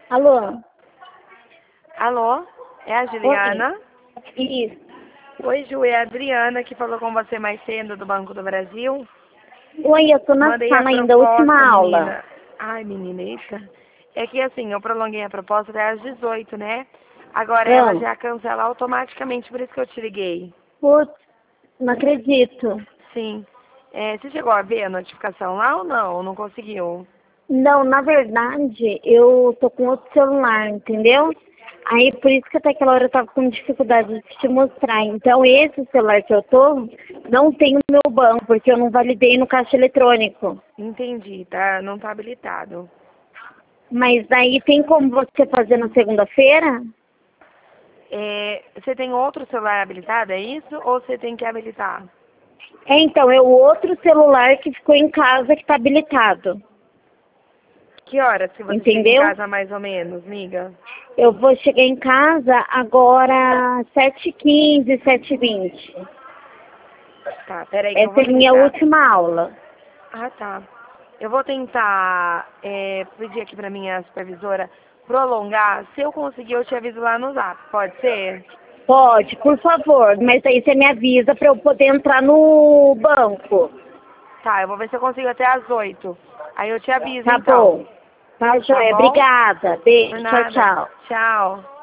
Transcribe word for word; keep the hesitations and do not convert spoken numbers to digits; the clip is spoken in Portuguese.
Alô? Alô? É a Juliana? Oi. Isso. Oi, Ju, é a Adriana que falou com você mais cedo do Banco do Brasil. Oi, eu tô na Mandei a sala ainda, a proposta, última aula. menina. Ai, menina, eita. É que assim, eu prolonguei a proposta até às dezoito, né? Agora ela Ah, já cancela automaticamente, por isso que eu te liguei. putz, não acredito. Sim. É, você chegou a ver a notificação lá ou não? Não conseguiu? Não, na verdade, eu tô com outro celular, entendeu? Aí, por isso que até aquela hora eu tava com dificuldade de te mostrar. Então, esse celular que eu tô, não tem no meu banco, porque eu não validei no caixa eletrônico. Entendi, tá? Não tá habilitado. Mas daí tem como você fazer na segunda-feira? É, você tem outro celular habilitado, é isso? Ou você tem que habilitar? É, então, é o outro celular que ficou em casa que tá habilitado. Que horas que você chega em Entendeu? casa mais ou menos, miga? Eu vou chegar em casa agora sete e quinze, sete e vinte. Tá, peraí que eu Essa vou é a minha tentar. última aula. Ah, tá. Eu vou tentar é, pedir aqui pra minha supervisora prolongar. Se eu conseguir, eu te aviso lá no zap. Pode ser? Pode, por favor, mas aí você me avisa para eu poder entrar no banco. Tá, eu vou ver se eu consigo até às oito. Aí eu te aviso Tá então. bom. Tá, Tá joia. bom? Obrigada. Por Beijo. Tchau, nada. tchau. Tchau.